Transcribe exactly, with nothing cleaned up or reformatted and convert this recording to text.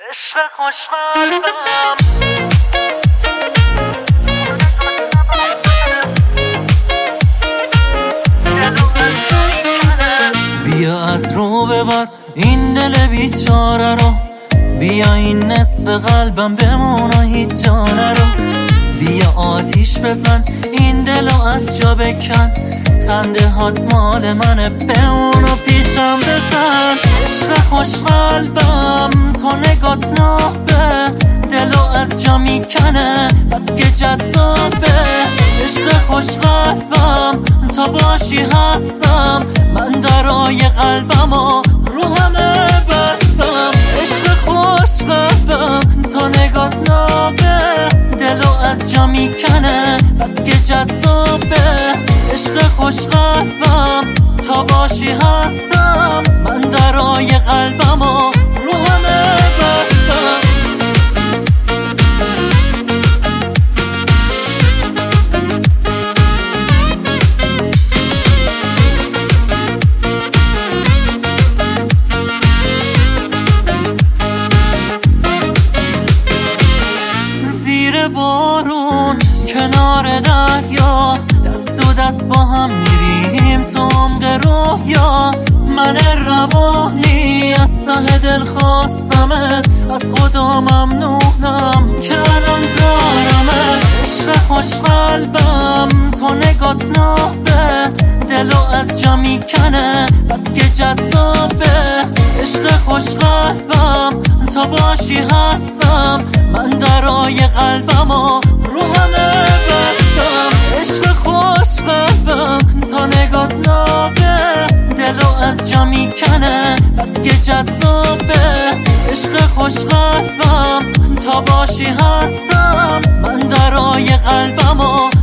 عشق خوشقلبم بیا از رو ببر این دل بیچاره رو، بیا این نصف قلبم بمونه هیچ جا نرو. بیا آتیش بزن این دلو از جا بکن، خنده هات مال منه بمون و پیشم بزن. عشق خوش قلبم تو نگات نابه، دلو از جا میکنه بس که جذابه. عشق خوش قلبم تا باشی هستم، من درای قلبم و رو همه بستم. عشق خوش قلبم تو نگات نابه، دلو از جا میکنه بس که جذابه. عشق خوش قلبم تا باشی هستم، من درای قلبم و رو همه بستم. زیر بارون کنار دریا، دست و دست با هم میریم تو عمق رویا. من روانی از ته دل خواستمت، از خدا ممنونم که الان دارمت. عشق خوش قلبم تو نگات نابه، دلو از جا میکنه بس که جذابه. عشق خوش قلبم تا باشی هستم، من درای قلبم و رو همه بستم. عشق خوش قلبم تا نگات نابه، دلو از جا میکنه بس که جذابه. عشق خوش قلبم تا باشی هستم، من درای قلبم و